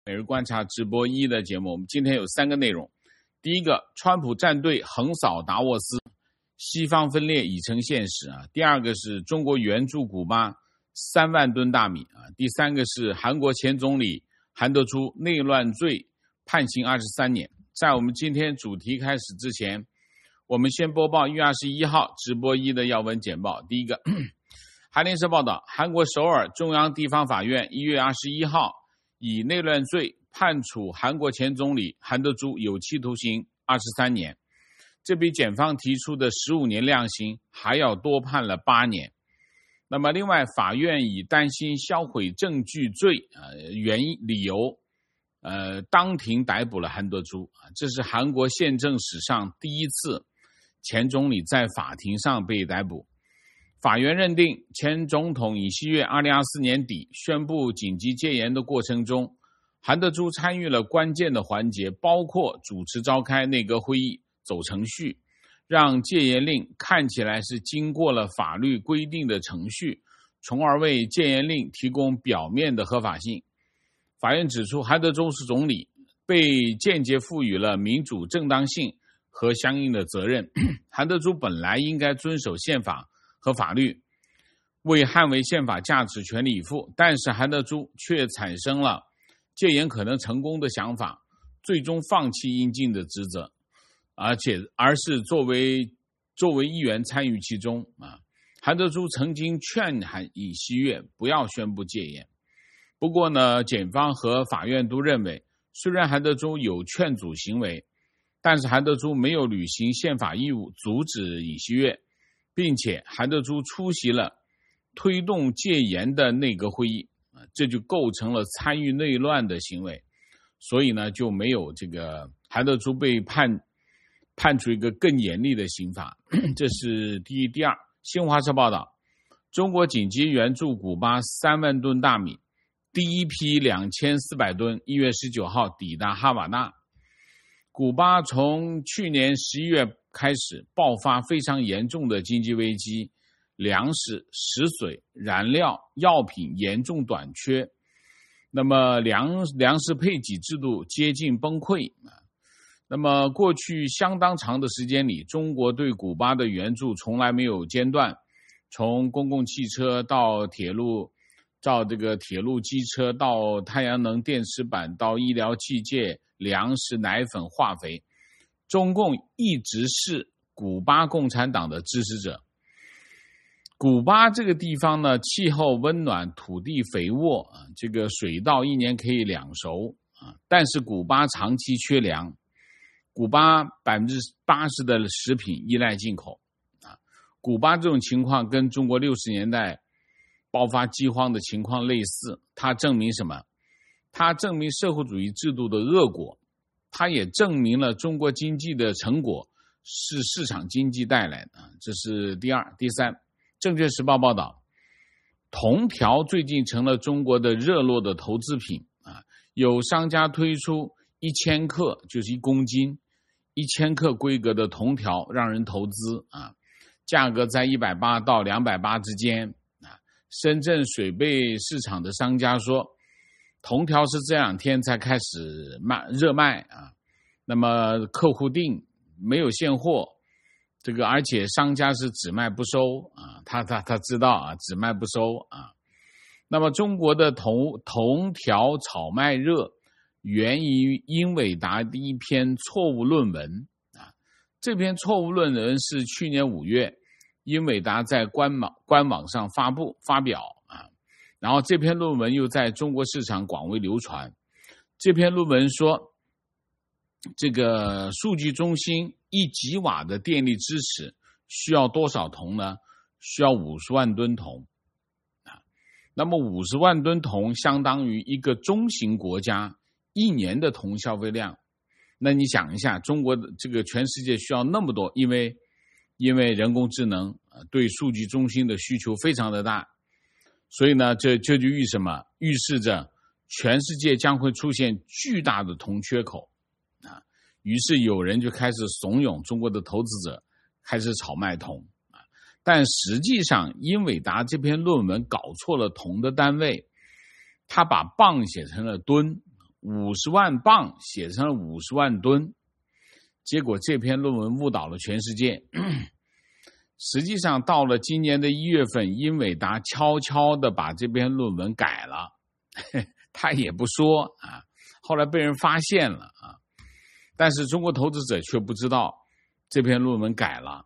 每日观察直播1的节目，我们今天有3个内容。第一个，川普战队横扫达沃斯，西方分裂已成现实啊。第二个是中国援助古巴3万吨大米啊。第三个是韩国前总理韩德洙内乱罪判刑23年。在我们今天主题开始之前，我们先播报1月21号直播1的要闻简报。第一个，韩联社报道，韩国首尔中央地方法院1月21号以内乱罪判处韩国前总理韩德洙有期徒刑23年，这比检方提出的15年量刑还要多判了8年。那么另外，法院以担心销毁证据罪理由当庭逮捕了韩德洙，这是韩国宪政史上第一次前总理在法庭上被逮捕。法院认定，前总统尹锡悦2024年底宣布紧急戒严的过程中，韩德洙参与了关键的环节，包括主持召开内阁会议、走程序，让戒严令看起来是经过了法律规定的程序，从而为戒严令提供表面的合法性。法院指出，韩德洙是总理，被间接赋予了民主正当性和相应的责任。韩德洙本来应该遵守宪法和法律，为捍卫宪法价值全力以赴，但是韩德洙却产生了戒严可能成功的想法，最终放弃应尽的职责，而是作为议员参与其中啊。韩德洙曾经劝尹锡悦不要宣布戒严，不过呢，检方和法院都认为，虽然韩德洙有劝阻行为，但是韩德洙没有履行宪法义务阻止尹锡悦，并且韩德洙出席了推动戒严的内阁会议，这就构成了参与内乱的行为，所以呢就没有这个韩德洙被判处一个更严厉的刑罚。这是第一。第二，新华社报道，中国紧急援助古巴3万吨大米，第一批2400吨1月19号抵达哈瓦那。古巴从去年11月开始爆发非常严重的经济危机，粮食、食水、燃料、药品严重短缺，那么粮食配给制度接近崩溃。那么过去相当长的时间里，中国对古巴的援助从来没有间断，从公共汽车到铁路机车，到太阳能电池板，到医疗器械、粮食、奶粉、化肥，中共一直是古巴共产党的支持者。古巴这个地方呢，气候温暖，土地肥沃，这个水稻1年可以2熟，但是古巴长期缺粮，古巴80%的食品依赖进口。古巴这种情况跟中国60年代爆发饥荒的情况类似，它证明什么？它证明社会主义制度的恶果，它也证明了中国经济的成果是市场经济带来的。这是第二。第三，证券时报报道，铜条最近成了中国的热络的投资品有商家推出1000克，就是1公斤1000克规格的铜条让人投资价格在180到280之间深圳水贝市场的商家说，铜条是这2天才开始热卖那么客户订没有现货，而且商家是只卖不收他知道只卖不收那么中国的铜条炒卖热源于英伟达的一篇错误论文这篇错误论文是去年5月英伟达在官网上发表然后这篇论文又在中国市场广为流传。这篇论文说，这个数据中心1吉瓦的电力支持需要多少铜呢？需要50万吨铜那么50万吨铜相当于一个中型国家1年的铜消费量。那你想一下，中国的这个全世界需要那么多，因为人工智能对数据中心的需求非常的大，所以呢，这就预示着全世界将会出现巨大的铜缺口于是有人就开始怂恿中国的投资者开始炒卖铜但实际上英伟达这篇论文搞错了铜的单位，他把磅写成了吨， 50万磅写成了50万吨，结果这篇论文误导了全世界。实际上到了今年的1月份，英伟达悄悄地把这篇论文改了，他也不说啊，后来被人发现了啊，但是中国投资者却不知道这篇论文改了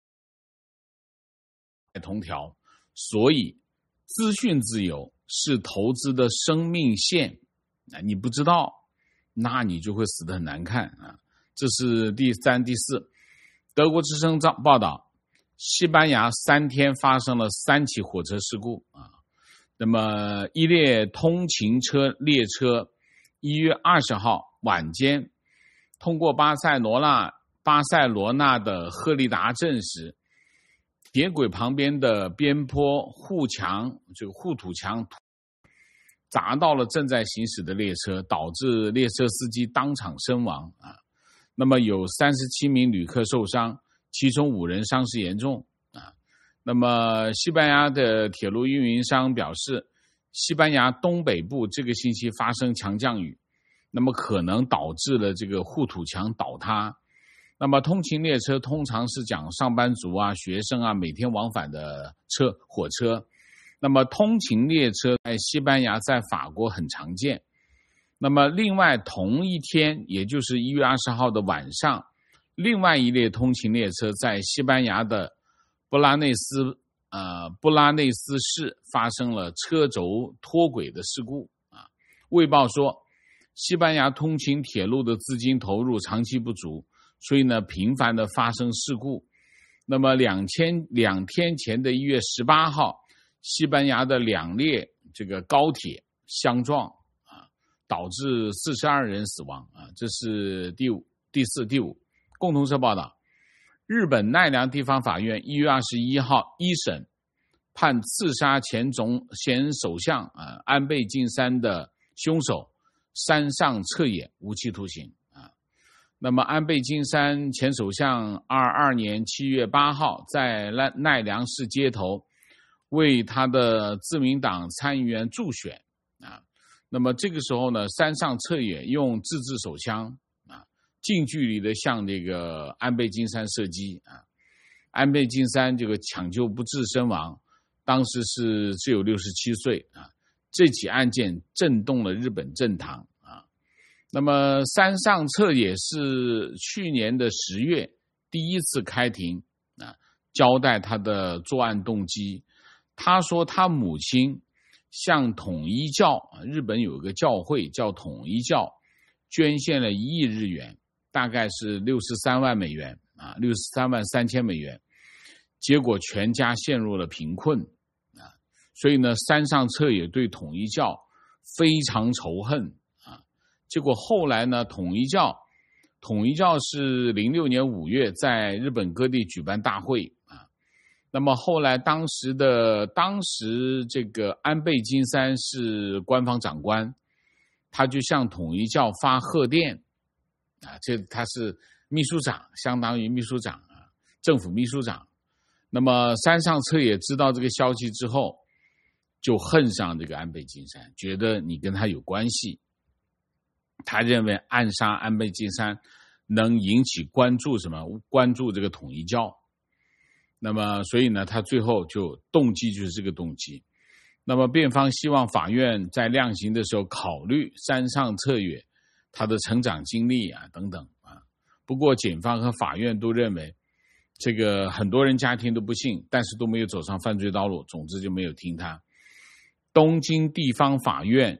同条。所以资讯自由是投资的生命线，你不知道，那你就会死得很难看啊。这是第3、第4。德国之声报道，西班牙3天发生了3起火车事故啊。那么一列通勤列车1月20号晚间通过巴塞罗那的赫利达镇时，铁轨旁边的边坡护土墙砸到了正在行驶的列车，导致列车司机当场身亡啊。那么有37名旅客受伤，其中5人伤势严重啊。那么西班牙的铁路运营商表示，西班牙东北部这个星期发生强降雨，那么可能导致了这个护土墙倒塌。那么通勤列车通常是讲上班族啊、学生啊每天往返的火车。那么通勤列车在西班牙在法国很常见。那么另外同一天，也就是1月20号的晚上，另外一列通勤列车在西班牙的布拉内斯市发生了车轴脱轨的事故啊。卫报说，西班牙通勤铁路的资金投入长期不足，所以呢频繁的发生事故。那么两天前的1月18号，西班牙的2列这个高铁相撞啊，导致42人死亡啊。这是第4、第5。共同社报道，日本奈良地方法院1月21号一审判刺杀前首相安倍晋三的凶手山上彻也无期徒刑啊。那么安倍晋三前首相22年7月8号在奈良市街头为他的自民党参议员助选啊。那么这个时候呢，山上彻也用自制手枪近距离的向这个安倍晋三射击啊。安倍晋三这个抢救不治身亡，当时只有67岁啊。这起案件震动了日本政坛啊。那么山上彻也是去年的10月第一次开庭啊，交代他的作案动机。他说他母亲向统一教，日本有一个教会叫统一教，捐献了1亿日元，大概是63万美元啊，63万3千美元，结果全家陷入了贫困啊。所以呢，山上彻也对统一教非常仇恨啊。结果后来呢，统一教是06年5月在日本各地举办大会啊。那么后来当时这个安倍晋三是官方长官，他就向统一教发贺电啊，他是秘书长，相当于秘书长啊，政府秘书长。那么山上彻也知道这个消息之后，就恨上这个安倍晋三，觉得你跟他有关系。他认为暗杀安倍晋三能引起关注这个统一教。那么所以呢，他最后动机就是这个动机。那么辩方希望法院在量刑的时候考虑山上彻也他的成长经历啊等等啊。不过检方和法院都认为，这个很多人家庭都不信，但是都没有走上犯罪道路，总之就没有听他。东京地方法院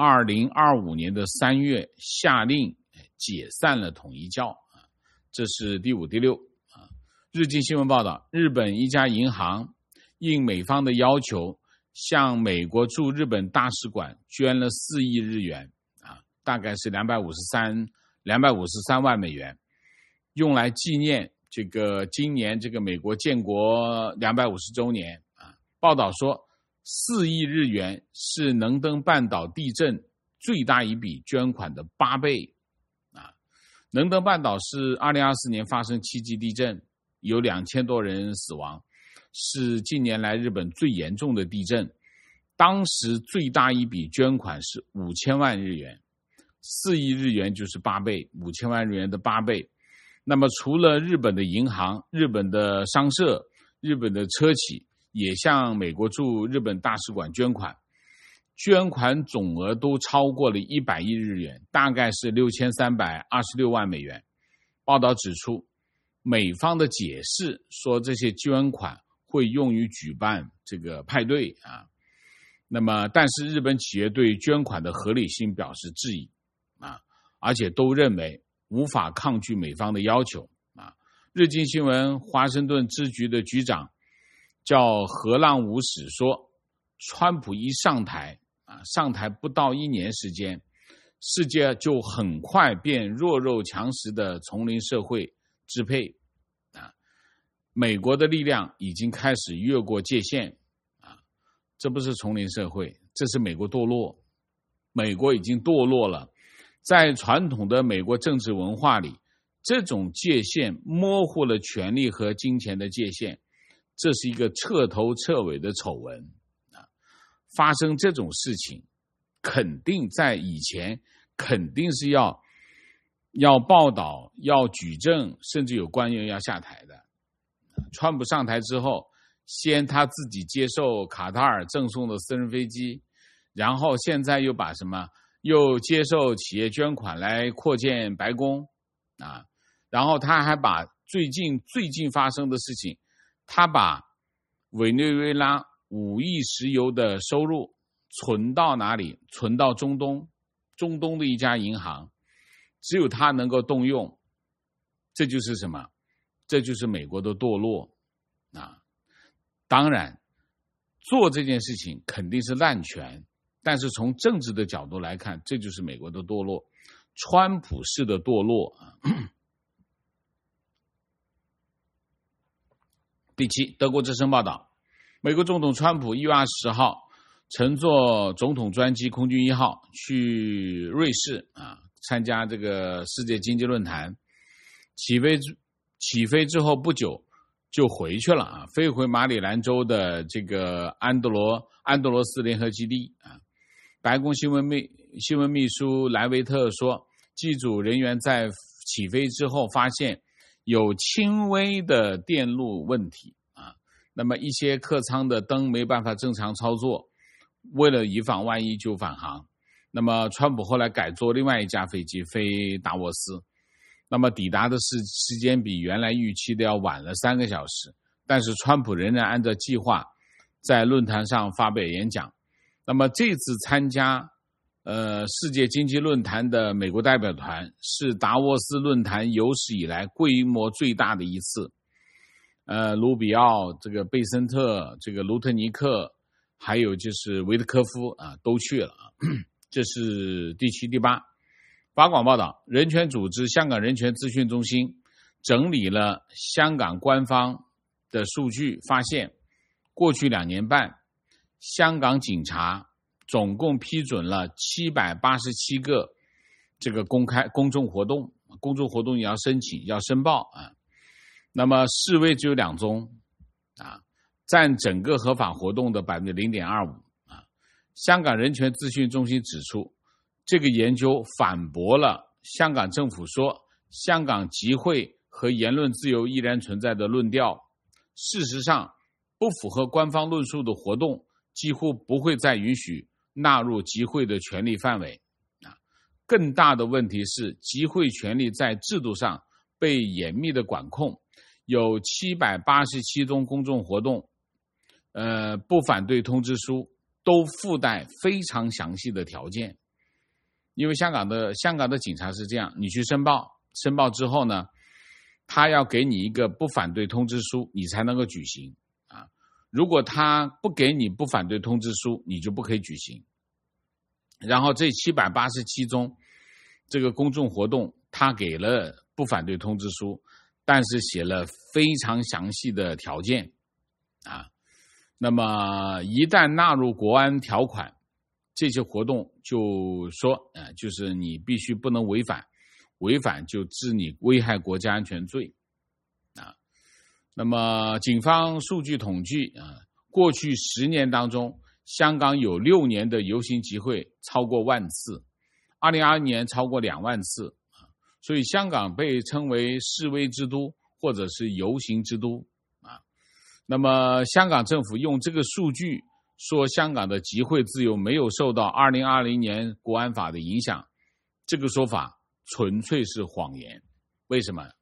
2025年的3月下令解散了统一教啊。这是第5、第6啊。日经新闻报道，日本一家银行应美方的要求，向美国驻日本大使馆捐了4亿日元啊，大概是253万美元，用来纪念今年这个美国建国250周年啊。报道说，4亿日元是能登半岛地震最大一笔捐款的8倍啊。能登半岛是2024年发生7级地震，有2000多人死亡，是近年来日本最严重的地震。当时最大一笔捐款是5000万日元， 4亿日元就是8倍，5000万日元的8倍。那么除了日本的银行、日本的商社、日本的车企也向美国驻日本大使馆捐款，捐款总额都超过了100亿日元，大概是6326万美元。报道指出，美方的解释说这些捐款会用于举办这个派对啊，那么但是日本企业对捐款的合理性表示质疑啊，而且都认为无法抗拒美方的要求啊。日经新闻华盛顿支局的局长叫河浪武史说，川普一上台上台不到1年时间，世界就很快变弱肉强食的丛林社会支配啊，美国的力量已经开始越过界限啊，这不是丛林社会，这是美国堕落，美国已经堕落了。在传统的美国政治文化里，这种界限模糊了权力和金钱的界限，这是一个彻头彻尾的丑闻啊！发生这种事情，肯定在以前肯定是要报道、要举证，甚至有官员要下台的。川普上台之后，先他自己接受卡塔尔赠送的私人飞机，然后现在又把又接受企业捐款来扩建白宫啊，然后他还把最近发生的事情，他把委内瑞拉5亿石油的收入存到哪里？存到中东的一家银行，只有他能够动用。这就是什么？这就是美国的堕落啊！当然，做这件事情肯定是滥权，但是从政治的角度来看，这就是美国的堕落，川普式的堕落啊。第7，德国之声报道，美国总统川普1月20号乘坐总统专机空军1号去瑞士参加这个世界经济论坛，起飞之后不久就回去了飞回马里兰州的这个安德罗斯联合基地白宫新闻秘书莱维特说，机组人员在起飞之后发现有轻微的电路问题那么一些客舱的灯没办法正常操作，为了以防万一就返航。那么川普后来改坐另外一架飞机飞达沃斯，那么抵达的时间比原来预期的要晚了3个小时，但是川普仍然按照计划在论坛上发表演讲。那么这次参加世界经济论坛的美国代表团是达沃斯论坛有史以来规模最大的一次。卢比奥、这个贝森特、这个卢特尼克，还有就是维特科夫都去了这是第7、第8。法广报道，人权组织香港人权资讯中心整理了香港官方的数据，发现过去2年半，香港警察总共批准了787个这个公众活动，公众活动也要申请，要申报那么示威只有2宗占整个合法活动的 0.25%香港人权资讯中心指出，这个研究反驳了香港政府说香港集会和言论自由依然存在的论调。事实上，不符合官方论述的活动几乎不会再允许纳入集会的权利范围更大的问题是，集会权利在制度上被严密的管控，有787宗公众活动不反对通知书都附带非常详细的条件。因为香港的警察是这样，你去申报之后呢，他要给你一个不反对通知书，你才能够举行如果他不给你不反对通知书，你就不可以举行。然后这787宗这个公众活动，他给了不反对通知书，但是写了非常详细的条件那么一旦纳入国安条款，这些活动就说就是你必须不能违反就治你危害国家安全罪那么警方数据统计过去10年当中，香港有6年的游行集会超过1万次 2022年超过2万次，所以香港被称为示威之都或者是游行之都啊。那么香港政府用这个数据说香港的集会自由没有受到2020年国安法的影响，这个说法纯粹是谎言。为什么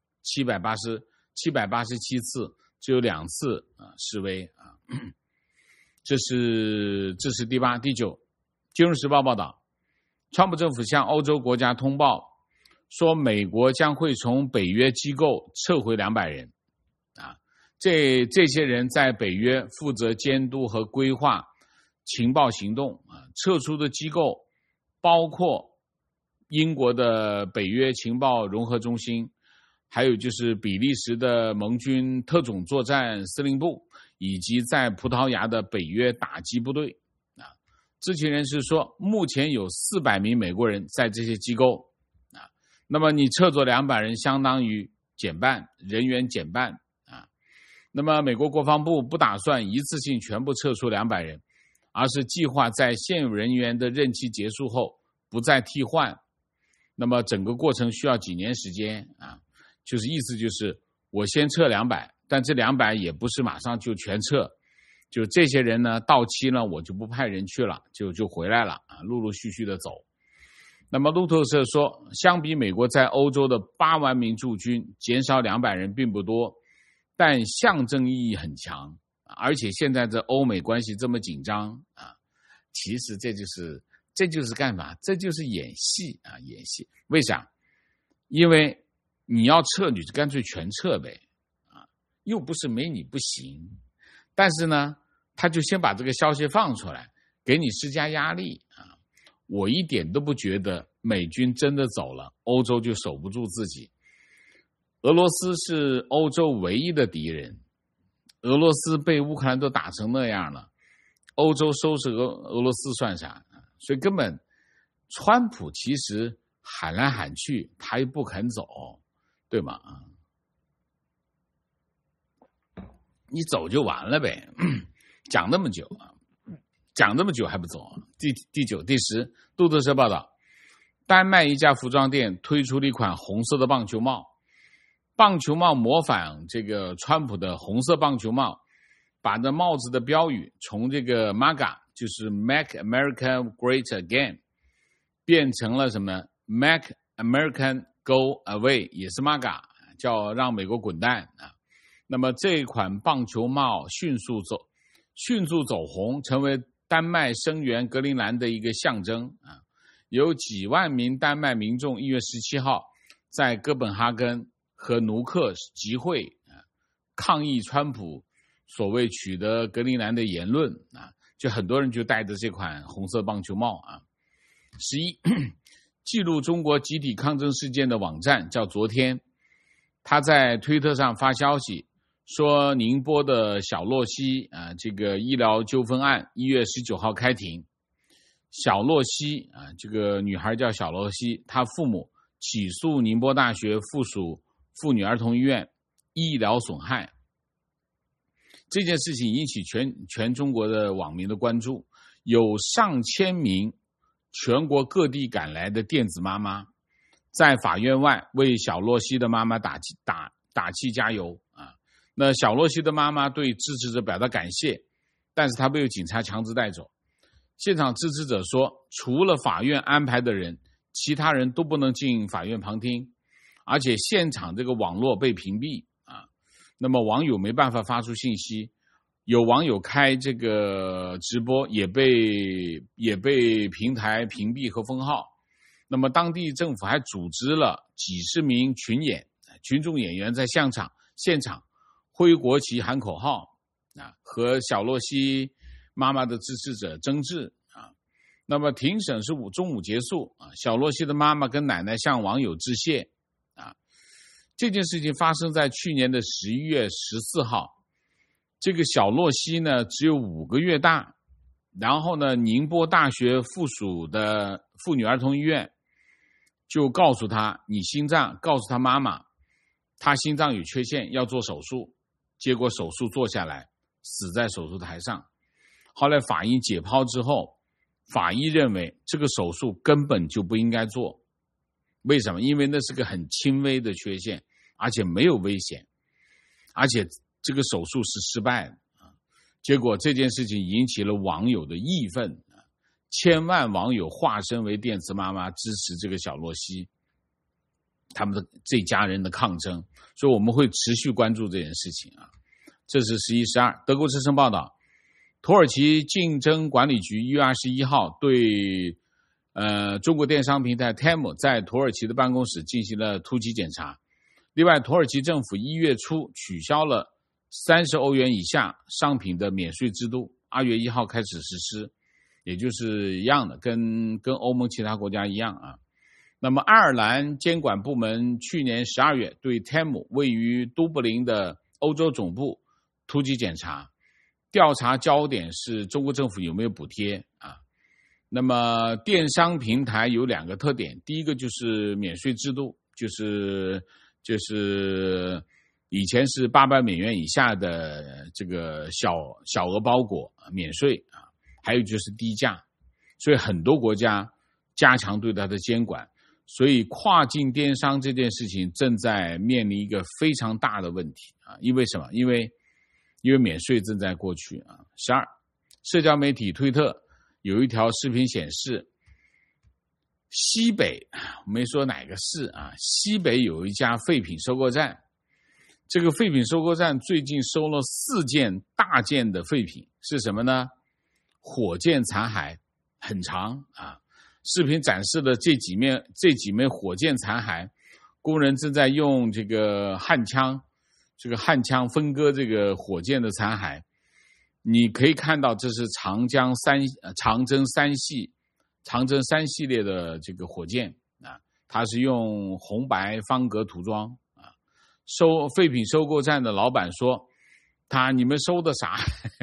？787次只有2次示威啊。这是第8。第9，金融时报报道，川普政府向欧洲国家通报说，美国将会从北约机构撤回200人啊。这些人在北约负责监督和规划情报行动啊。撤出的机构包括英国的北约情报融合中心，还有就是比利时的盟军特种作战司令部，以及在葡萄牙的北约打击部队啊。知情人士说，目前有400名美国人在这些机构啊。那么你撤走200人，相当于人员减半啊。那么美国国防部不打算一次性全部撤出200人，而是计划在现有人员的任期结束后不再替换。那么整个过程需要几年时间啊。就是意思就是我先撤200，但这200也不是马上就全撤，就这些人呢到期了我就不派人去了，就回来了啊，陆陆续续的走。那么路透社说，相比美国在欧洲的8万名驻军，减少200人并不多，但象征意义很强，而且现在这欧美关系这么紧张啊，其实这就是干嘛？这就是演戏啊，演戏。为啥？因为你要撤你就干脆全撤呗啊，又不是没你不行。但是呢，他就先把这个消息放出来，给你施加压力啊。我一点都不觉得美军真的走了，欧洲就守不住自己。俄罗斯是欧洲唯一的敌人，俄罗斯被乌克兰都打成那样了，欧洲收拾俄罗斯算啥？所以根本川普其实喊来喊去，他又不肯走。对吗？你走就完了呗，讲那么久还不走。第9、第10，路透社报道，丹麦一家服装店推出了一款红色的棒球帽，棒球帽模仿这个川普的红色棒球帽，把这帽子的标语从这个 MAGA 就是 Make America Great Again 变成了什么呢？ Make American Go Away， 也是 MAGA， 叫让美国滚蛋啊。那么这款棒球帽迅速走红，成为丹麦声援格陵兰的一个象征啊。有几万名丹麦民众1月17号在哥本哈根和卢克集会啊，抗议川普所谓取得格陵兰的言论啊，就很多人就戴着这款红色棒球帽啊。11记录中国集体抗争事件的网站叫昨天，他在推特上发消息说，宁波的小洛西这个医疗纠纷案1月19号开庭。小洛西这个女孩叫小洛西，她父母起诉宁波大学附属妇女儿童医院医疗损害。这件事情引起全中国的网民的关注，有上千名全国各地赶来的电子妈妈在法院外为小洛西的妈妈打气加油啊。那小洛西的妈妈对支持者表达感谢，但是她被警察强制带走。现场支持者说，除了法院安排的人，其他人都不能进法院旁听，而且现场这个网络被屏蔽啊。那么网友没办法发出信息，有网友开这个直播也被平台屏蔽和封号。那么当地政府还组织了几十名群众演员在现场挥国旗喊口号和小洛西妈妈的支持者争执啊。那么庭审是中午结束啊，小洛西的妈妈跟奶奶向网友致谢啊。这件事情发生在去年的11月14号。这个小洛西呢只有5个月大，然后呢宁波大学附属的妇女儿童医院就告诉他，告诉他妈妈他心脏有缺陷要做手术，结果手术做下来死在手术台上。后来法医解剖之后， 法医认为这个手术根本就不应该做。为什么？因为那是个很轻微的缺陷，而且没有危险，而且这个手术是失败的。结果这件事情引起了网友的义愤，千万网友化身为电磁妈妈支持这个小洛西他们的这家人的抗争，所以我们会持续关注这件事情啊。这是11、12。德国之声报道，土耳其竞争管理局1月21号对中国电商平台 Temu 在土耳其的办公室进行了突击检查。另外，土耳其政府1月初取消了30欧元以下商品的免税制度，2月1号开始实施，也就是一样的，跟欧盟其他国家一样啊。那么爱尔兰监管部门去年12月对 Temu 位于都柏林的欧洲总部突击检查，调查焦点是中国政府有没有补贴啊。那么电商平台有2个特点，第一个就是免税制度，就是以前是800美元以下的这个小额包裹免税啊，还有就是低价，所以很多国家加强对它的监管，所以跨境电商这件事情正在面临一个非常大的问题啊！因为什么？因为免税正在过去啊。12，社交媒体推特有一条视频显示，西北我没说哪个市啊，西北有一家废品收购站。这个废品收购站最近收了4件大件的废品，是什么呢？火箭残骸，很长啊。视频展示的这几枚火箭残骸，工人正在用这个焊枪分割这个火箭的残骸。你可以看到这是长征3系列的这个火箭啊，它是用红白方格涂装。废品收购站的老板说，你们收的啥？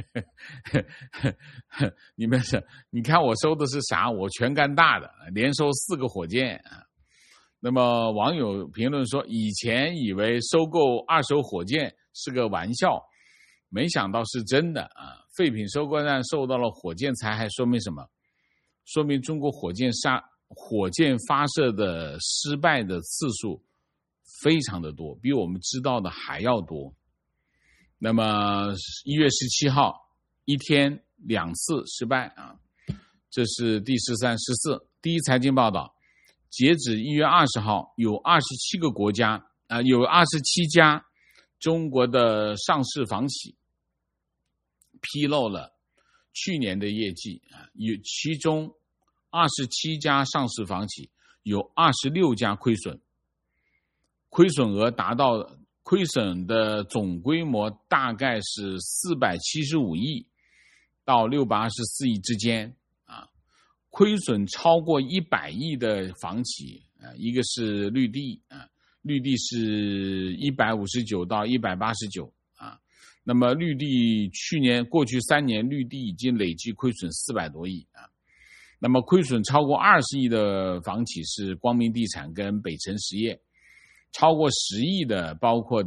你看我收的是啥？我全干大的，连收4个火箭啊。那么网友评论说，以前以为收购2手火箭是个玩笑，没想到是真的啊！废品收购站受到了火箭残骸，说明什么？说明中国火箭发射的失败的次数非常的多，比我们知道的还要多。那么1月17号一天2次失败啊，这是第13、14。第一财经报道，截止1月20号，有27个国家有27家中国的上市房企披露了去年的业绩啊，其中27家上市房企有26家亏损，亏损的总规模大概是475亿到624亿之间啊。亏损超过100亿的房企一个是绿地啊，绿地是159到189啊。那么绿地过去3年绿地已经累计亏损400多亿啊。那么亏损超过20亿的房企是光明地产跟北辰实业。超过10亿的包括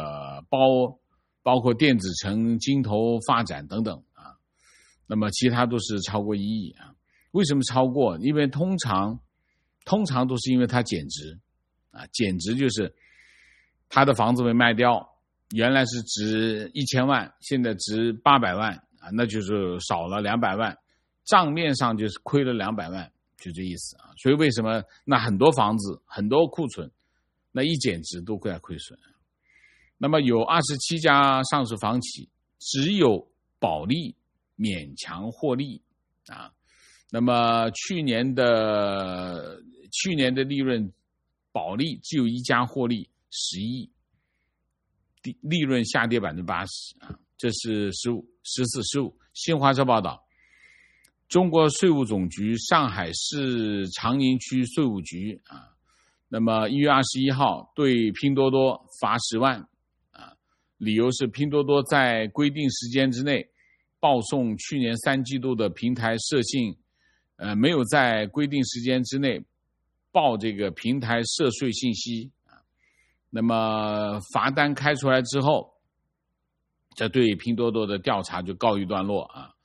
包括电子城、金投发展等等啊，那么其他都是超过1亿啊。为什么超过？因为通常都是因为它减值啊，减值就是他的房子被卖掉，原来是值1000万，现在值800万啊，那就是少了200万，账面上就是亏了200万，就这意思啊。所以为什么那很多房子很多库存？那一减值都会亏损。那么有27家上市房企只有保利勉强获利啊。那么去年的利润，保利只有1家获利10亿，利润下跌80%啊。这是15、14、15。新华社报道，中国税务总局上海市长宁区税务局啊。那么1月21号对拼多多罚10万啊，理由是拼多多在规定时间之内报送去年3季度的平台涉信，没有在规定时间之内报这个平台涉税信息啊。那么罚单开出来之后，这对拼多多的调查就告一段落啊。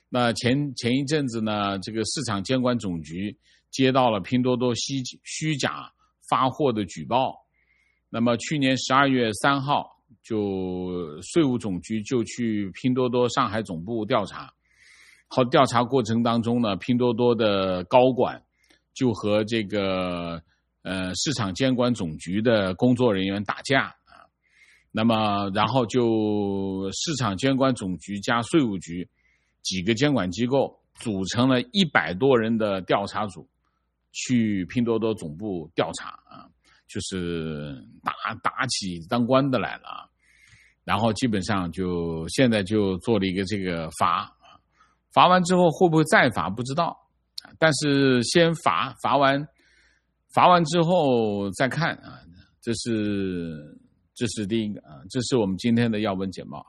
那前一阵子呢，这个市场监管总局接到了拼多多虚假发货的举报。那么去年12月3号，就税务总局就去拼多多上海总部调查。好，调查过程当中呢，拼多多的高管就和这个市场监管总局的工作人员打架啊。那么然后就市场监管总局加税务局几个监管机构组成了100多人的调查组，去拼多多总部调查啊，就是打起当官的来了啊。然后基本上就现在就做了一个这个罚完之后会不会再罚不知道，但是先罚完之后再看啊。这是第一个啊，这是我们今天的要闻简报啊。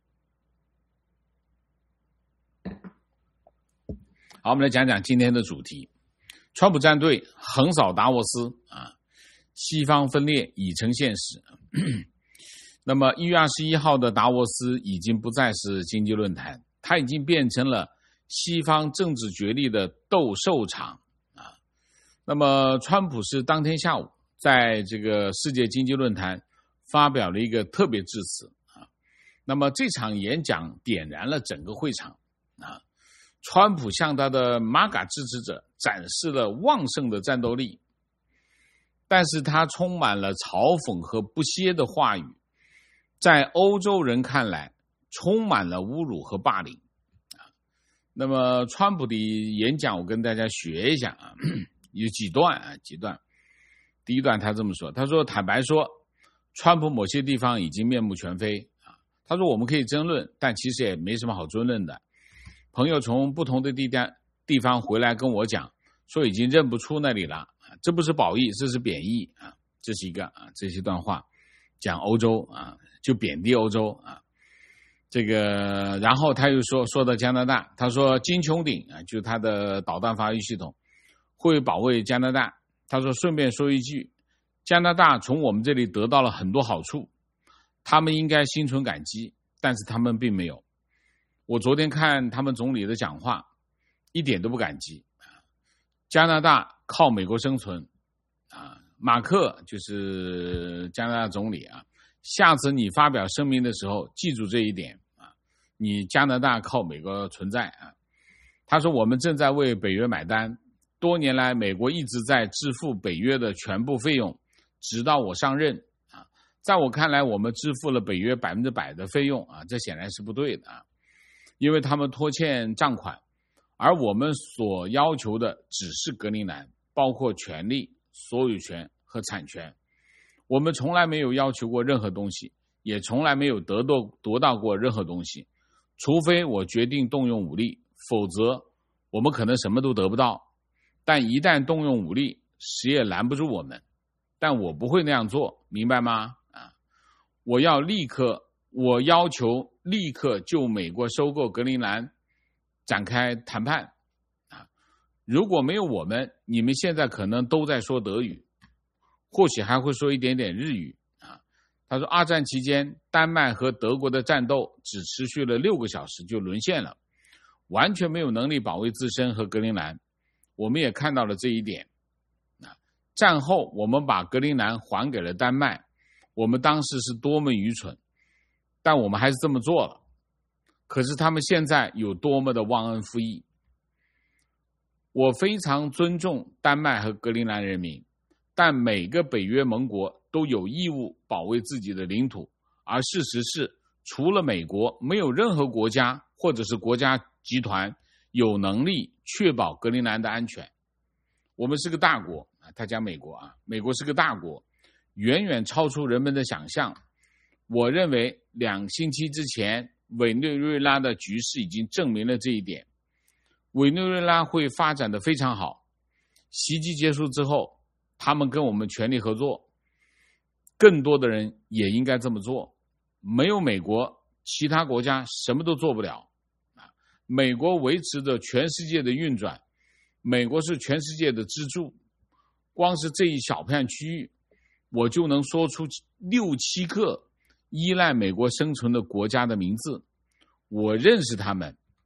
好，我们来讲讲今天的主题：川普战队横扫达沃斯啊，西方分裂已成现实。那么1月21号的达沃斯已经不再是经济论坛，它已经变成了西方政治角力的斗兽场啊。那么川普是当天下午在这个世界经济论坛发表了一个特别致辞啊。那么这场演讲点燃了整个会场啊。川普向他的MAGA支持者展示了旺盛的战斗力，但是他充满了嘲讽和不屑的话语，在欧洲人看来充满了侮辱和霸凌啊。那么川普的演讲我跟大家学一下啊，有几段。第一段他这么说，他说坦白说川普某些地方已经面目全非啊。他说我们可以争论，但其实也没什么好争论的。朋友从不同的地方回来跟我讲，说已经认不出那里了，这不是褒义，这是贬义啊。这是一个啊，这些段话讲欧洲啊，就贬低欧洲啊。这个，然后他又说到加拿大，他说金穹顶啊，就是他的导弹发育系统会保卫加拿大。他说顺便说一句，加拿大从我们这里得到了很多好处，他们应该心存感激，但是他们并没有。我昨天看他们总理的讲话，一点都不感激。加拿大靠美国生存啊，马克就是加拿大总理啊，下次你发表声明的时候记住这一点啊，你加拿大靠美国存在啊。他说我们正在为北约买单，多年来美国一直在支付北约的全部费用，直到我上任啊。在我看来，我们支付了北约100%的费用啊，这显然是不对的啊。因为他们拖欠账款，而我们所要求的只是格陵兰，包括权利、所有权和产权。我们从来没有要求过任何东西，也从来没有得到过任何东西，除非我决定动用武力，否则我们可能什么都得不到。但一旦动用武力，谁也拦不住我们。但我不会那样做，明白吗？啊，我要求立刻就美国收购格陵兰展开谈判啊！如果没有我们，你们现在可能都在说德语，或许还会说一点点日语啊。他说，二战期间，丹麦和德国的战斗只持续了6个小时就沦陷了，完全没有能力保卫自身和格陵兰。我们也看到了这一点啊。战后，我们把格陵兰还给了丹麦，我们当时是多么愚蠢！但我们还是这么做了，可是他们现在有多么的忘恩负义。我非常尊重丹麦和格陵兰人民，但每个北约盟国都有义务保卫自己的领土，而事实是，除了美国，没有任何国家或者是国家集团有能力确保格陵兰的安全。我们是个大国，他讲美国啊，美国是个大国，远远超出人们的想象。我认为2星期之前，委内瑞拉的局势已经证明了这一点。委内瑞拉会发展得非常好，袭击结束之后，他们跟我们全力合作，更多的人也应该这么做。没有美国，其他国家什么都做不了。美国维持着全世界的运转，美国是全世界的支柱。光是这一小片区域，我就能说出6、7个依赖美国生存的国家的名字，我认识他们，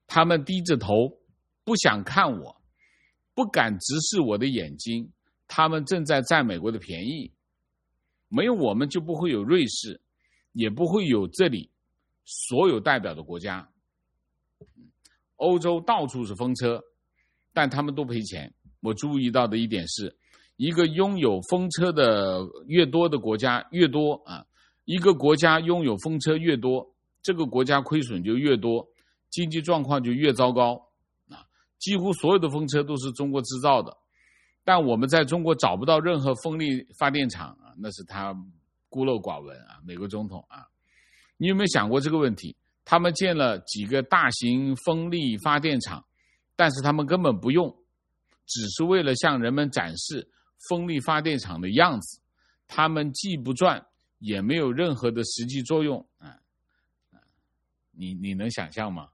他们低着头，不想看我，不敢直视我的眼睛，他们正在占美国的便宜。没有我们就不会有瑞士，也不会有这里所有代表的国家。欧洲到处是风车，但他们都赔钱。我注意到的一点是，一个拥有风车的越多的国家越多啊，一个国家拥有风车越多，这个国家亏损就越多，经济状况就越糟糕啊。几乎所有的风车都是中国制造的，但我们在中国找不到任何风力发电厂啊，那是他孤陋寡闻啊，美国总统啊。你有没有想过这个问题？他们建了几个大型风力发电厂，但是他们根本不用，只是为了向人们展示风力发电厂的样子，他们既不赚，也没有任何的实际作用啊！你能想象吗？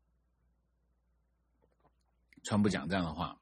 川普讲这样的话，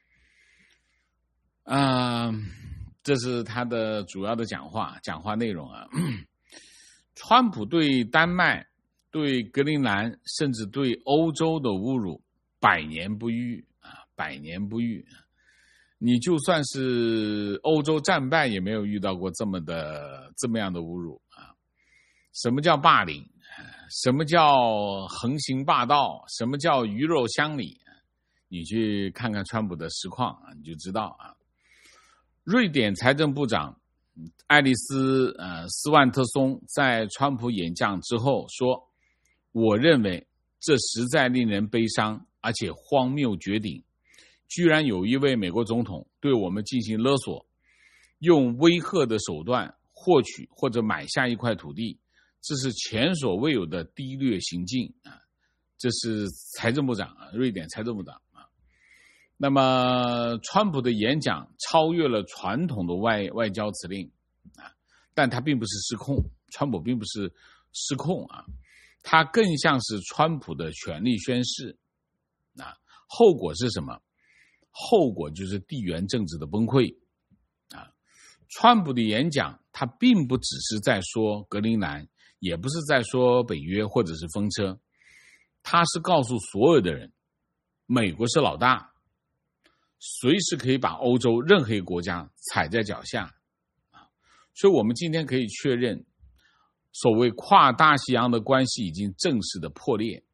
这是他的主要的讲话内容啊。川普对丹麦、对格陵兰，甚至对欧洲的侮辱百年不遇啊，百年不遇。你就算是欧洲战败，也没有遇到过这么样的侮辱啊！什么叫霸凌？什么叫横行霸道？什么叫鱼肉乡里？你去看看川普的实况啊，你就知道啊。瑞典财政部长爱丽丝斯万特松在川普演讲之后说：“我认为这实在令人悲伤，而且荒谬绝顶。居然有一位美国总统对我们进行勒索，用威吓的手段获取或者买下一块土地，这是前所未有的低劣行径啊！”这是财政部长啊，瑞典财政部长啊。那么，川普的演讲超越了传统的外交辞令啊，但他并不是失控，川普并不是失控啊，他更像是川普的权力宣示啊。后果是什么？后果就是地缘政治的崩溃啊！川普的演讲，他并不只是在说格陵兰，也不是在说北约或者是风车，他是告诉所有的人，美国是老大，随时可以把欧洲任何一个国家踩在脚下啊！所以我们今天可以确认，所谓跨大西洋的关系已经正式的破裂，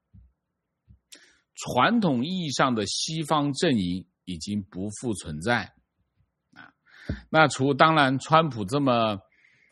传统意义上的西方阵营已经不复存在啊。那当然川普这么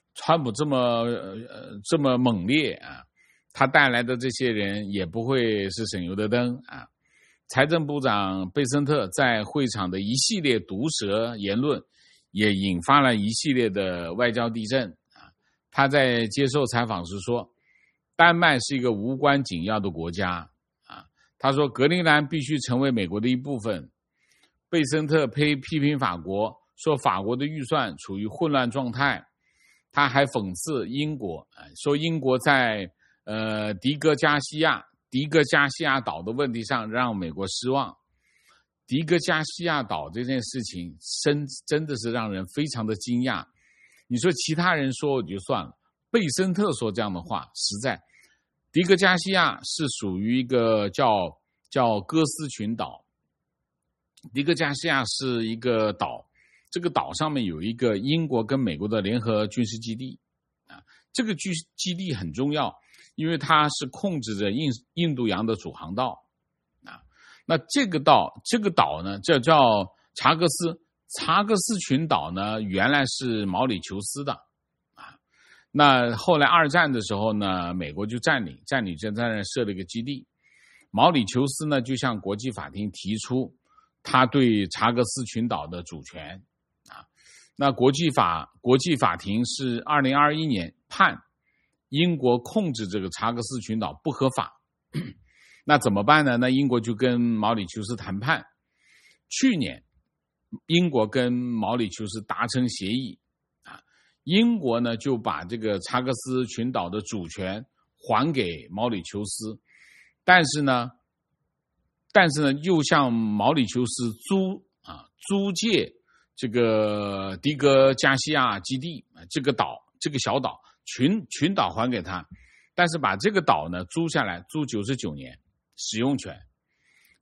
猛烈啊，他带来的这些人也不会是省油的灯啊。财政部长贝森特在会场的一系列毒舌言论，也引发了一系列的外交地震啊。他在接受采访时说，丹麦是一个无关紧要的国家啊。他说格陵兰必须成为美国的一部分。贝森特批评法国，说法国的预算处于混乱状态。他还讽刺英国，说英国在迪戈加西亚岛的问题上让美国失望。迪戈加西亚岛这件事情真的是让人非常的惊讶。你说其他人说我就算了，贝森特说这样的话，实在。迪戈加西亚是属于一个叫哥斯群岛。迪戈加西亚是一个岛，这个岛上面有一个英国跟美国的联合军事基地啊，这个基地很重要，因为它是控制着印度洋的主航道啊。那这个岛呢，这叫查格斯群岛呢，原来是毛里求斯的啊。那后来二战的时候呢，美国就占领就在那设了一个基地。毛里求斯呢，就向国际法庭提出他对查格斯群岛的主权啊。那国际法庭是2021年判英国控制这个查格斯群岛不合法。那怎么办呢？那英国就跟毛里求斯谈判。去年英国跟毛里求斯达成协议啊，英国呢就把这个查格斯群岛的主权还给毛里求斯，但是呢又向毛里求斯租借这个迪戈加西亚基地这个小岛群岛还给他，但是把这个岛呢租下来，租99年使用权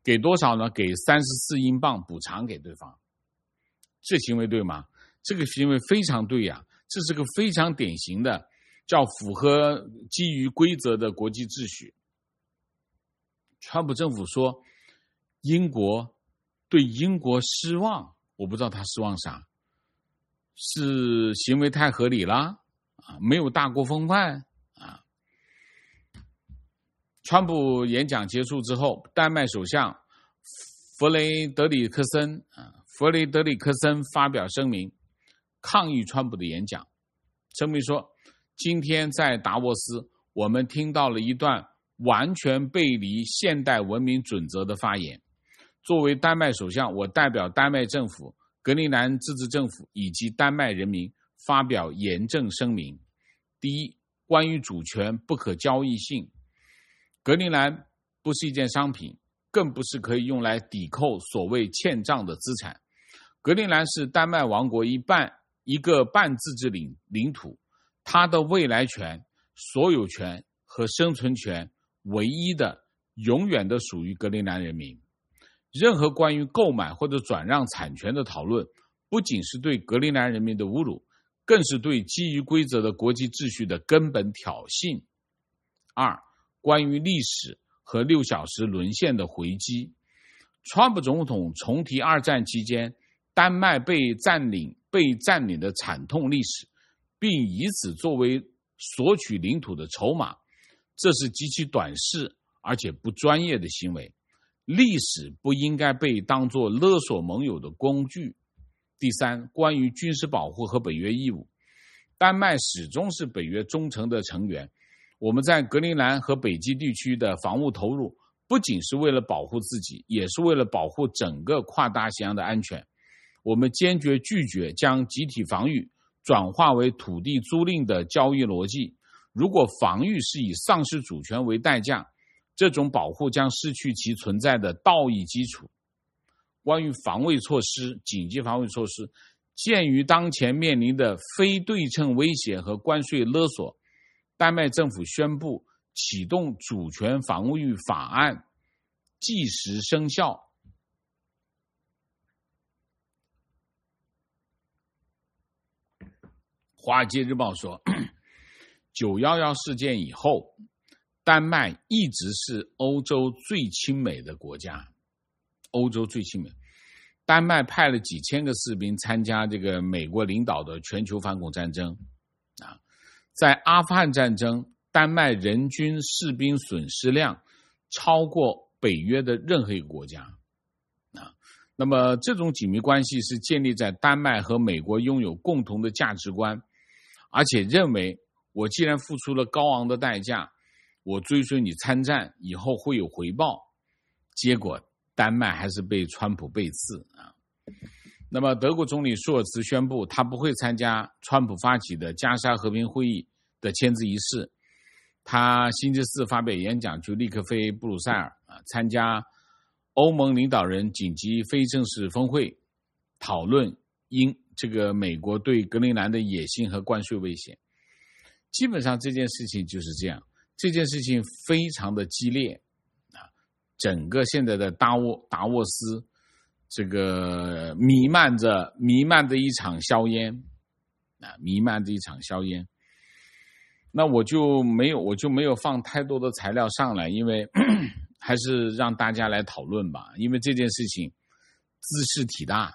给多少呢？给34英镑补偿给对方。这行为对吗？这个行为非常对呀，这是个非常典型的叫符合基于规则的国际秩序。川普政府说对英国失望，我不知道他失望啥，是行为太合理了没有大过风范川普演讲结束之后，丹麦首相弗雷德里克森发表声明抗议川普的演讲。声明说，今天在达沃斯我们听到了一段完全背离现代文明准则的发言。作为丹麦首相，我代表丹麦政府、格陵兰自治政府以及丹麦人民发表严正声明。第一，关于主权不可交易性，格陵兰不是一件商品，更不是可以用来抵扣所谓欠账的资产。格陵兰是丹麦王国一个半自治领土，它的未来权、所有权和生存权唯一的、永远的属于格陵兰人民。任何关于购买或者转让产权的讨论，不仅是对格陵兰人民的侮辱，更是对基于规则的国际秩序的根本挑衅。二，关于历史和6小时沦陷的回击。川普总统重提2战期间丹麦被占领的惨痛历史，并以此作为索取领土的筹码，这是极其短视而且不专业的行为。历史不应该被当作勒索盟友的工具。第三，关于军事保护和北约义务。丹麦始终是北约忠诚的成员，我们在格陵兰和北极地区的防务投入，不仅是为了保护自己，也是为了保护整个跨大西洋的安全。我们坚决拒绝将集体防御转化为土地租赁的交易逻辑。如果防御是以丧失主权为代价，这种保护将失去其存在的道义基础。关于防卫措施、紧急防卫措施，鉴于当前面临的非对称威胁和关税勒索，丹麦政府宣布启动主权防御法案，即时生效。华尔街日报说，911事件以后，丹麦一直是欧洲最亲美的国家，欧洲最亲美。丹麦派了几千个士兵参加这个美国领导的全球反恐战争在阿富汗战争，丹麦人均士兵损失量超过北约的任何一个国家那么这种紧密关系是建立在丹麦和美国拥有共同的价值观，而且认为我既然付出了高昂的代价，我追随你参战以后会有回报。结果丹麦还是被川普背刺那么德国总理舒尔茨宣布他不会参加川普发起的加沙和平会议的签字仪式。他星期四发表演讲就立刻飞布鲁塞尔参加欧盟领导人紧急非正式峰会，讨论这个美国对格陵兰的野心和关税威胁。基本上这件事情就是这样，这件事情非常的激烈整个现在的达沃斯这个弥漫着一场硝烟弥漫着一场硝烟。那我就没有放太多的材料上来，因为还是让大家来讨论吧。因为这件事情姿势体大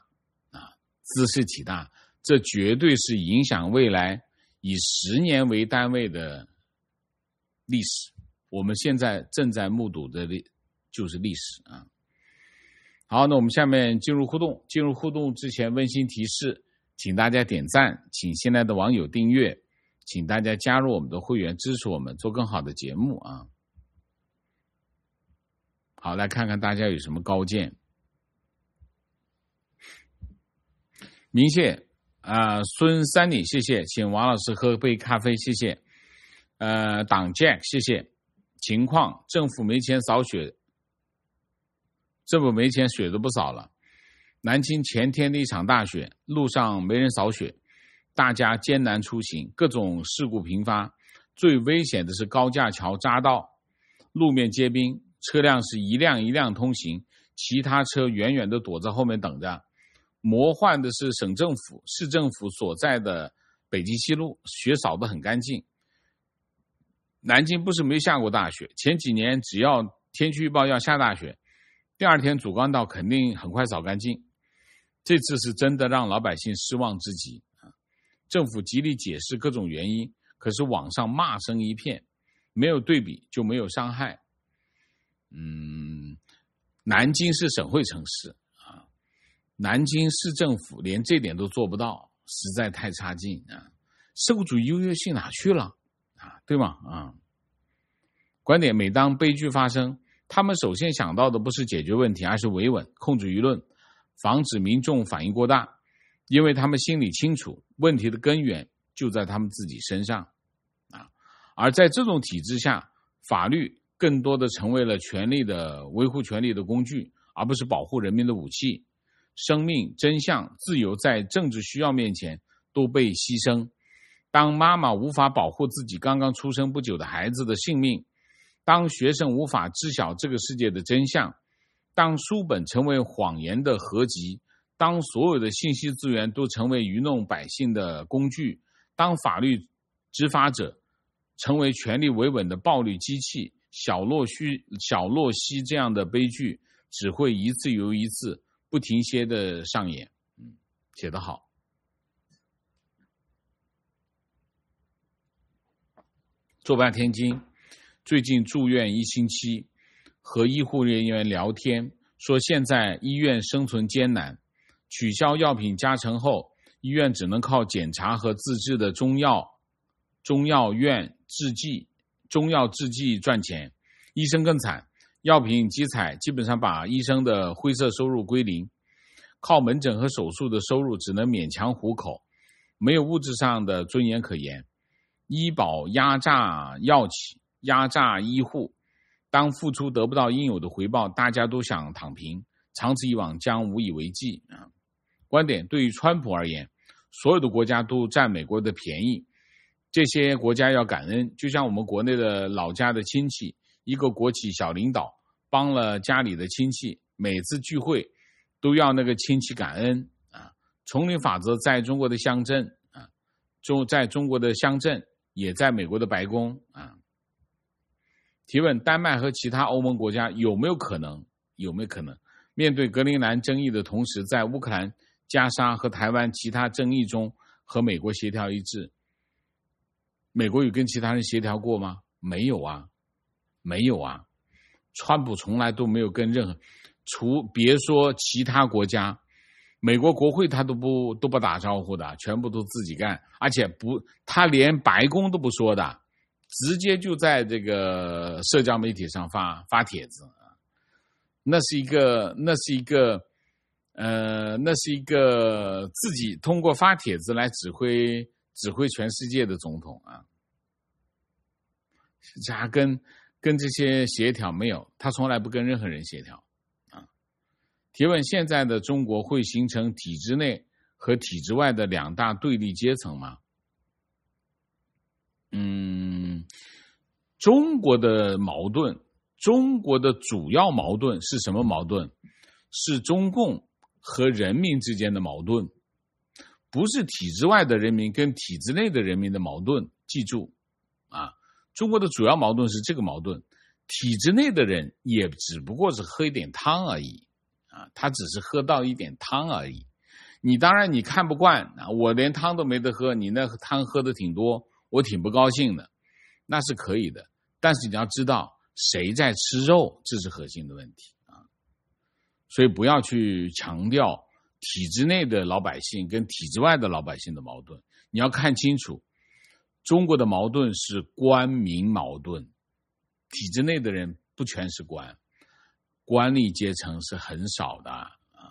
这绝对是影响未来以10年为单位的历史。我们现在正在目睹的就是历史好，那我们下面进入互动。进入互动之前温馨提示，请大家点赞，请新来的网友订阅，请大家加入我们的会员，支持我们做更好的节目好，来看看大家有什么高见。明谢孙三里谢谢，请王老师喝杯咖啡谢谢。党 Jack 谢谢。情况政府没钱扫雪，政府没钱雪都不扫了。南京前天的一场大雪，路上没人扫雪，大家艰难出行，各种事故频发。最危险的是高架桥匝道，路面结冰，车辆是一辆一辆通行， 其他车远远地躲在后面等着。魔幻的是省政府、市政府所在的北京西路，雪扫得很干净。南京不是没下过大雪，前几年只要天气预报要下大雪，第二天主干道肯定很快扫干净。这次是真的让老百姓失望之极。政府极力解释各种原因，可是网上骂声一片，没有对比就没有伤害。南京是省会城市啊，南京市政府连这点都做不到，实在太差劲啊！社会主义优越性哪去了啊？对吗？观点：每当悲剧发生，他们首先想到的不是解决问题，而是维稳、控制舆论，防止民众反应过大，因为他们心里清楚，问题的根源就在他们自己身上而在这种体制下，法律更多的成为了维护权力的工具，而不是保护人民的武器。生命、真相、自由在政治需要面前都被牺牲。当妈妈无法保护自己刚刚出生不久的孩子的性命，当学生无法知晓这个世界的真相，当书本成为谎言的合集，当所有的信息资源都成为愚弄百姓的工具，当法律执法者成为权力维稳的暴力机器，小洛西这样的悲剧只会一次又一次不停歇的上演。写得好。坐半天津最近住院1星期，和医护人员聊天，说现在医院生存艰难，取消药品加成后，医院只能靠检查和自制的中药制剂赚钱。医生更惨，药品集采基本上把医生的灰色收入归零，靠门诊和手术的收入只能勉强糊口，没有物质上的尊严可言。医保压榨药企，压榨医护，当付出得不到应有的回报，大家都想躺平，长此以往将无以为继。观点：对于川普而言，所有的国家都占美国的便宜，这些国家要感恩，就像我们国内的老家的亲戚，一个国企小领导帮了家里的亲戚，每次聚会都要那个亲戚感恩丛林法则在中国的乡镇在中国的乡镇，也在美国的白宫提问：丹麦和其他欧盟国家有没有可能面对格陵兰争议的同时，在乌克兰、加沙和台湾其他争议中和美国协调一致？美国有跟其他人协调过吗？没有啊。川普从来都没有跟任何，别说其他国家，美国国会他都不打招呼的，全部都自己干，而且他连白宫都不说的，直接就在这个社交媒体上发帖子。那是一个自己通过发帖子来指挥全世界的总统他跟这些协调没有，他从来不跟任何人协调提问：现在的中国会形成体制内和体制外的两大对立阶层吗？中国的矛盾，中国的主要矛盾是什么矛盾？是中共和人民之间的矛盾，不是体制外的人民跟体制内的人民的矛盾。记住中国的主要矛盾是这个矛盾，体制内的人也只不过是喝一点汤而已他只是喝到一点汤而已。你当然你看不惯我连汤都没得喝，你那汤喝的挺多，我挺不高兴的，那是可以的。但是你要知道谁在吃肉，这是核心的问题所以不要去强调体制内的老百姓跟体制外的老百姓的矛盾，你要看清楚，中国的矛盾是官民矛盾，体制内的人不全是官吏阶层是很少的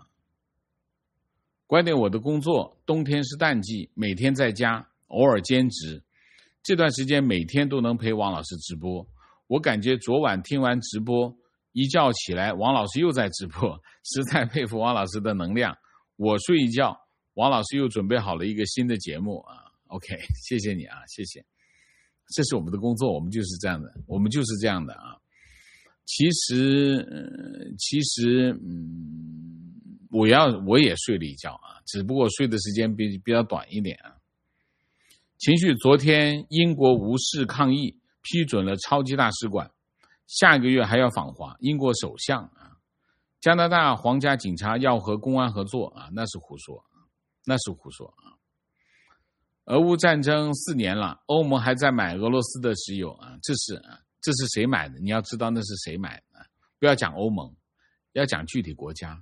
观点：我的工作冬天是淡季，每天在家，偶尔兼职，这段时间每天都能陪王老师直播。我感觉昨晚听完直播，一觉起来王老师又在直播，实在佩服王老师的能量。我睡一觉，王老师又准备好了一个新的节目OK， 谢谢你谢谢。这是我们的工作，我们就是这样的我也睡了一觉啊，只不过睡的时间比较短一点啊。情绪，昨天英国无视抗议，批准了超级大使馆，下个月还要访华。英国首相啊，加拿大皇家警察要和公安合作啊，那是胡说啊。俄乌战争4年了，欧盟还在买俄罗斯的石油啊，这是谁买的？你要知道那是谁买的，不要讲欧盟，要讲具体国家，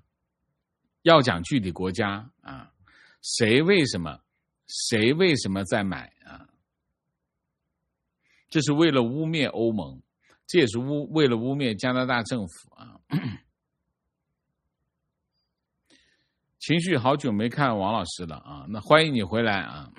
啊，谁为什么在买啊？这是为了污蔑欧盟，这也是为了污蔑加拿大政府啊。情绪，好久没看王老师了啊，那欢迎你回来啊。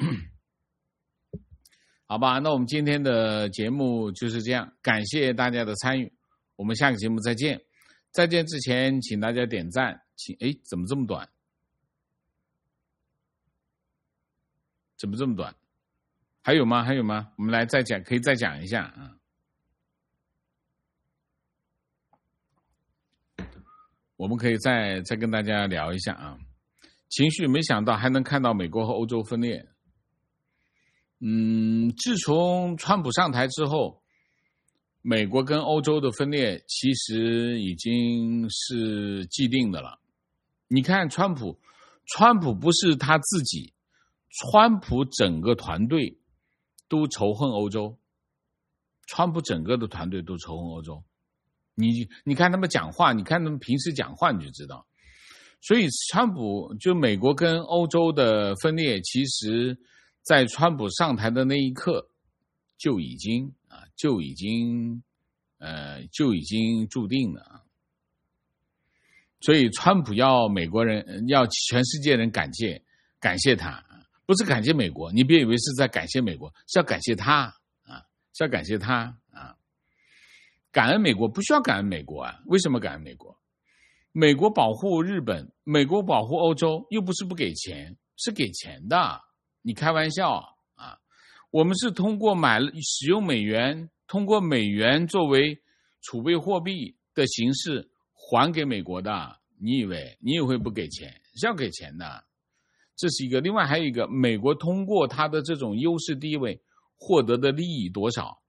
好吧，那我们今天的节目就是这样，感谢大家的参与，我们下个节目再见。再见之前，请大家点赞，怎么这么短？还有吗？我们来再讲，可以再讲一下啊。我们可以再跟大家聊一下啊。情绪，没想到还能看到美国和欧洲分裂。自从川普上台之后，美国跟欧洲的分裂其实已经是既定的了。你看川普不是他自己，川普整个团队都仇恨欧洲，你看他们讲话，你看他们平时讲话你就知道。所以川普就美国跟欧洲的分裂，其实在川普上台的那一刻就已经注定了啊。所以川普要美国人，要全世界人感谢他，不是感谢美国，你别以为是在感谢美国，是要感谢他啊，感恩美国，不需要感恩美国啊。为什么感恩美国？美国保护日本，美国保护欧洲，又不是不给钱，是给钱的。你开玩笑啊？我们是通过使用美元，通过美元作为储备货币的形式还给美国的。你以为不给钱？是要给钱的。这是一个。另外还有一个，美国通过它的这种优势地位获得的利益多少，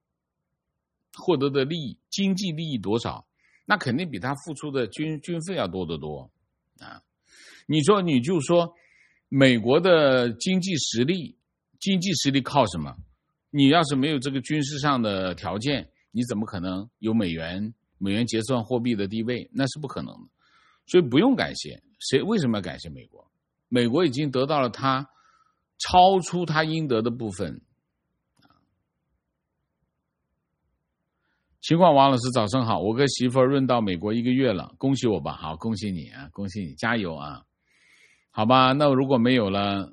经济利益多少，那肯定比他付出的军费要多得多啊！你就说美国的经济实力靠什么？你要是没有这个军事上的条件，你怎么可能有美元结算货币的地位？那是不可能的。所以不用感谢谁，为什么要感谢美国？美国已经得到了他超出他应得的部分。情况，王老师早上好，我跟媳妇儿润到美国1个月了，恭喜我吧。好，恭喜你啊，恭喜你，加油啊。好吧，那如果没有了，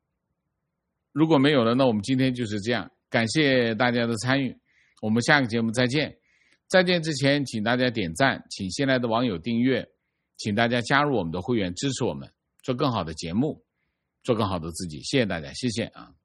那我们今天就是这样，感谢大家的参与，我们下个节目再见。再见之前，请大家点赞，请新来的网友订阅，请大家加入我们的会员，支持我们做更好的节目，做更好的自己。谢谢大家，谢谢啊。